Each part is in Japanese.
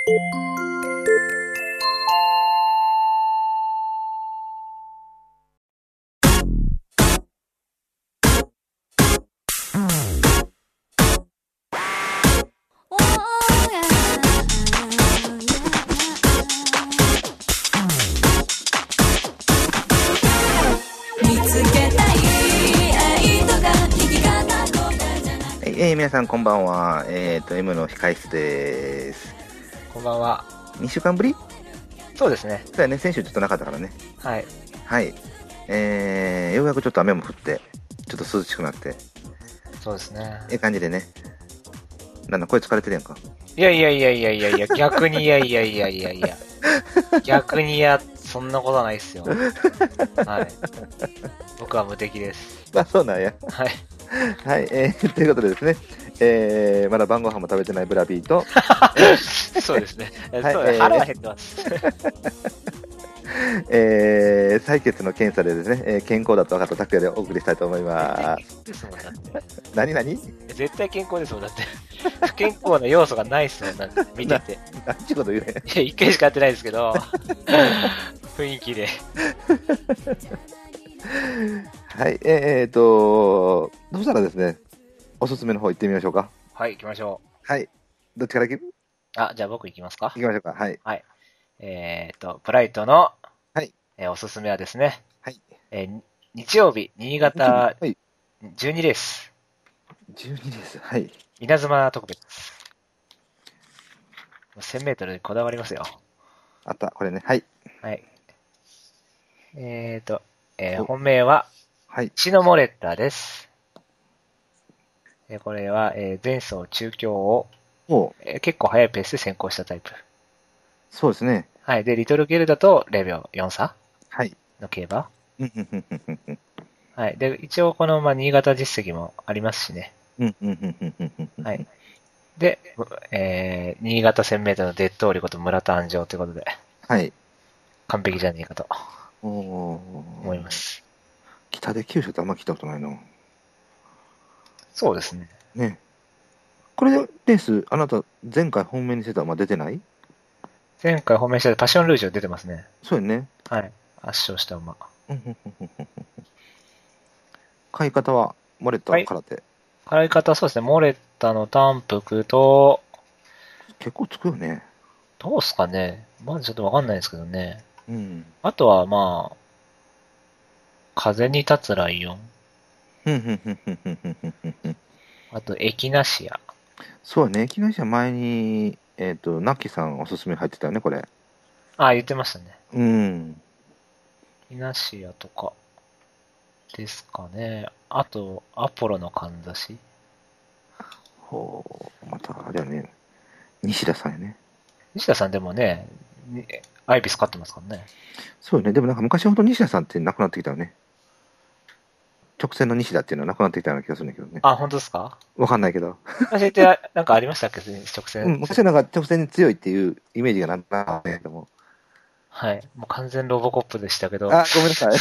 皆さんこんばんは。M の控室です。 こんばんは。 2週間ぶり？ そうですね。 そうやね、先週ちょっとなかったからね。 はい。 はい。ようやくちょっと雨も降って、ちょっと涼しくなって。 そうですね。 感じでね。なんだ、声疲れてるやんか。 いや、逆に逆にそんなことないっすよ。はい。僕は無敵です。 まあ、そうなんや。 はい。 はい、ということでですね、まだ晩ご飯も食べてないブラビーと、 そうですね。 はい、 腹は減ってます。 採血の検査でですね、健康だと分かった拓也でお送りしたいと思います。 ですもんだって。 何絶対健康ですもんだって。不健康な要素がないっすもんだって。見てて。 何ちゅうこと言うね。 いや、一回しかやってないですけど、雰囲気で。 はい、どうしたらですね、おすすめの方行ってみましょうか。 はい、行きましょう。 はい。どっちから行く？ じゃあ僕行きますか。 行きましょうか。はい。 はい。ブライトの、 はい。 おすすめはですね、 はい。 日曜日、新潟はい、 12レース。 12レース。はい。 稲妻特別。1000メートルでこだわりますよ。 あった、これね。はい。 はい。本命は、 はい。 シノモレッタです。これは、前走中京を、結構速いペースで先行したタイプ。 そうですね。 はい。で、リトルゲルだと0秒4差の競馬。はい。で、一応この、新潟実績もありますしね。はい。で、新潟1000メートルのデッドオリこと村田安城ということで。 はい。 完璧じゃねえかと。思います。 北で九州ってあんま聞いたことないな。 そうですね。 ね。これでレース、あなた前回本命にしてた馬出てない？ 前回本命したパッションルージュ出てますね。 そうよね。 はい。圧勝した馬。 買い方はモレッタ空手。 買い方はそうですね。モレッタの単服と、 結構つくよね。 どうすかね。まだちょっとわかんないですけどね。 うん。 あとは風に立つライオン。あと、エキナシア。 そうね。エキナシア前に、ナッキさんおすすめ入ってたよね、これ。 言ってましたね。 うん。 エキナシアとか、ですかね。あと、アポロのかんざし。 また、あれやね。西田さんやね。 西田さんでもね、アイビス勝ってますからね。 そうよね。でもなんか昔ほんと西田さんって亡くなってきたよね。直線の西田っていうのは亡くなってきたような気がするんだけどね。 本当ですか？ わかんないけど。 昔ってなんかありましたっけ、直線。 昔はなんか直線に強いっていうイメージがなんとなくね、でも。 はい。もう完全ロボコップでしたけど。 ごめんなさい。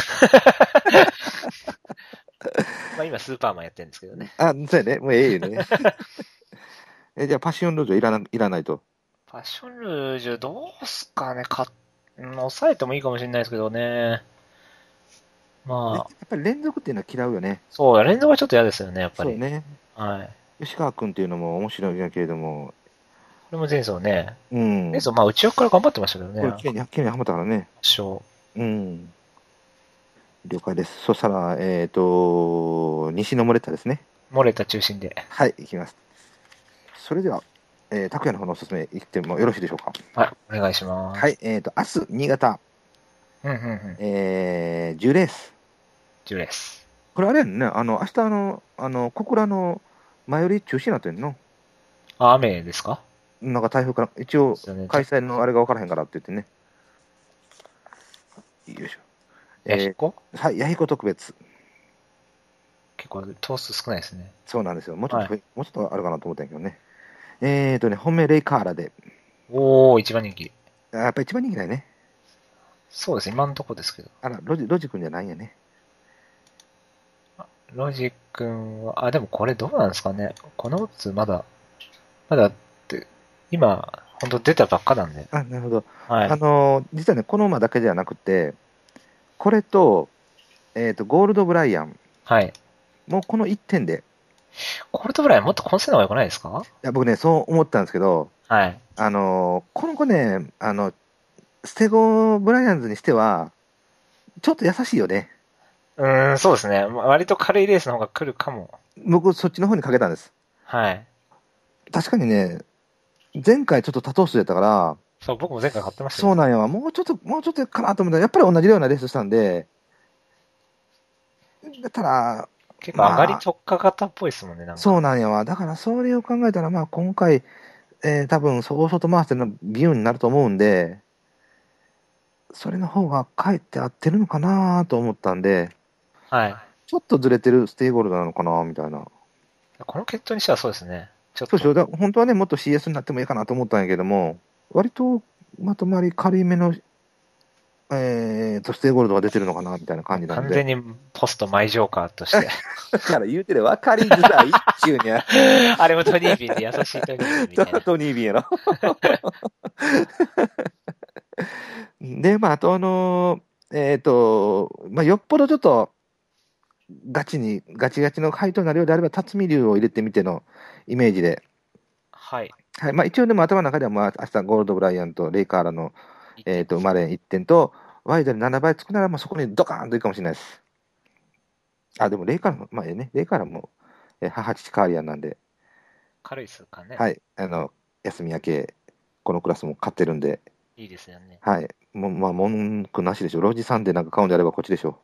今スーパーマンやってるんですけどね。 そうやね。もうええよね。じゃあパッションルージュいらないと。 パッションルージュどうすかね。抑えてもいいかもしれないですけどね。 やっぱり連続っていうのは嫌うよね。 そう、連続はちょっと嫌ですよね、やっぱり。 そうね。 はい。 吉川君っていうのも面白いんだけれども。 これも前走ね。 うん。 前走、内枠から頑張ってましたけどね。 これ、綺麗にはまったからね。 勝。 うん。了解です。そしたら、西のモレッタですね。 モレッタ中心で。 はい、いきます。それでは、拓也の方のおすすめいってもよろしいでしょうか。 はい、お願いします。 はい、明日、新潟。10レース。 10レース。 これあれやんね、明日小倉の前より中止になってんの。 雨ですか？ なんか台風から、一応、開催のあれが分からへんからって言ってね。よいしょ。 ヤヒコ？ はい、ヤヒコ特別。 結構、頭数少ないですね。 そうなんですよ。もうちょっとあるかなと思ったんやけどね。本命レイカーラで。 一番人気。 やっぱ一番人気だよね。 そうですね、今のとこですけど。 ロジ君じゃないんやね。 ロジ君は、でもこれどうなんですかね。このオッズまだって、今、 本当出たばっかなんで。 なるほど。 はい。 実はね、この馬だけではなくて、これと、ゴールドブライアン。 はい。 もうこの1点で。 ゴールドブライアンもっと混戦の方が良くないですか？ いや、僕ね、そう思ったんですけど、 はい。 この子ね、ステゴブライアンズにしては、ちょっと優しいよね。 そうですね。割と軽いレースの方が来るかも。 僕、そっちの方にかけたんです。 はい。 確かにね、前回ちょっと多頭数やったから、 そう、僕も前回買ってましたそうなんやわ。もうちょっとかなと思ったら、やっぱり同じようなレースしたんで、だったら、 結構上がり特化型っぽいですもんね、なんか。 そうなんやわ。だからそれを考えたら、今回、多分、大外回してのビューになると思うんで、それの方がかえって合ってるのかなと思ったんで、 はい。 ちょっとずれてるステイゴールドなのかなみたいな。 この決闘にしてはそうですね。 そうでしょ。本当はね、もっと CS になってもいいかなと思ったんやけども、割とまとまり軽いめの、ステイゴールドが出てるのかなみたいな感じなんで。 完全にポストマイジョーカーとして。 だから言うてる分かりづらいっちゅうにゃ。 あれもトニービンで優しいトニービンみたいな。 トニービンやろ。で、あとよっぽどちょっと、ガチガチの回答になるようであれば、辰巳竜を入れてみてのイメージで。 はい。 はい。一応でも頭の中では、明日ゴールドブライアンとレイカーラの、生まれ1点と、ワイドに7倍つくなら、そこにドカーンといくかもしれないです。でもレイカーラも、レイカーラも、母父カーリアンなんで。 軽いっすかね。 はい。休み明け、このクラスも勝ってるんで。 いいですよね。 はい。文句なしでしょ。ロジさんでなんか買うんであればこっちでしょ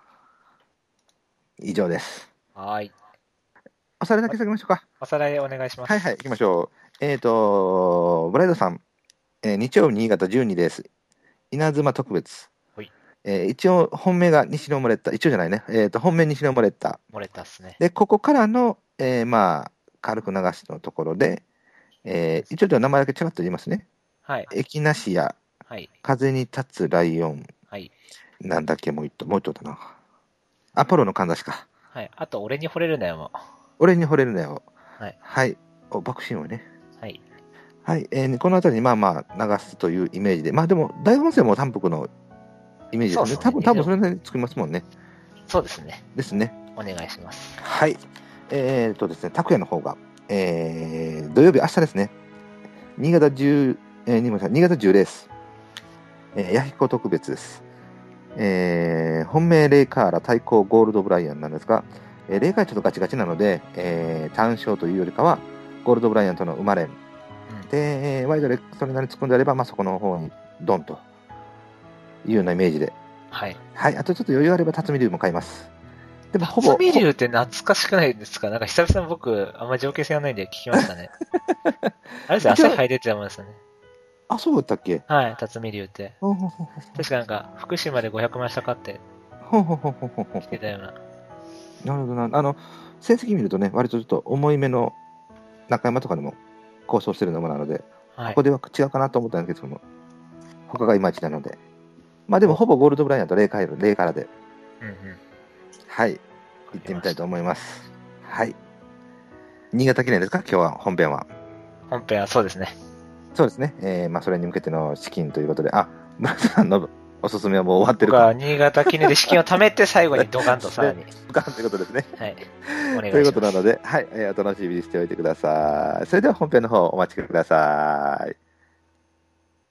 う。以上です。 はい。 おさらいだけしておきましょうか。 おさらいお願いします。 はい、行きましょう。ブライドさん、日曜日新潟12レース、稲妻特別。 はい。 一応、本命が西のモレッタ。一応じゃないね。本命西のモレッタ。 モレッタっすね。 で、ここからの、軽く流しのところで、一応では名前だけちらっと言いますね。 はい。 エキナシア。 はい。 風に立つライオン。 はい。 なんだっけ、もう一頭だな。アポロのかんざしか。 はい。あと、俺に惚れるなよも。 俺に惚れるなよ。 はい。 はい。爆心をね。 はい。 はい。この辺りに流すというイメージで。でも、大本戦も単北のイメージですね。多分それなりに作りますもんね。 そうですね。 ですね。 お願いします。 はい。ですね、拓也の方が、土曜日、明日ですね。新潟10レース。ヤヒコ特別です。本命レイカーラ対抗ゴールドブライアンなんですが、レイカーラちょっとガチガチなので、単勝というよりかは、ゴールドブライアンとの生まれん。で、ワイドでそれなりに突っ込んであれば、そこの方にドンというようなイメージで。 はい。 はい。あとちょっと余裕あれば、辰巳竜も買います。 でも辰巳竜って懐かしくないですか？なんか久々に僕、あんまり条件性がないんで聞きましたね。あれですよ、朝日入出てたもんですよね。 あ、そうだったっけ？ はい、辰巳竜って。確かなんか、福島で500万下かって、来てたような。 なるほどな。成績見るとね、割とちょっと重いめの中山とかでも交渉してるのもなので、ここでは違うかなと思ったんですけども、他がいまいちなので。でもほぼゴールドブライアンとレイカラで。はい。行ってみたいと思います。はい。新潟記念ですか？今日は本編は。 本編はそうですね。 そうですね。それに向けての資金ということで、村田さんのおすすめはもう終わってるか。 僕は新潟記念で資金を貯めて最後にドカンとさらに。 ドカンということですね。 はい。お願いします。 ということなので、はい、お楽しみにしておいてください。それでは本編の方お待ちください。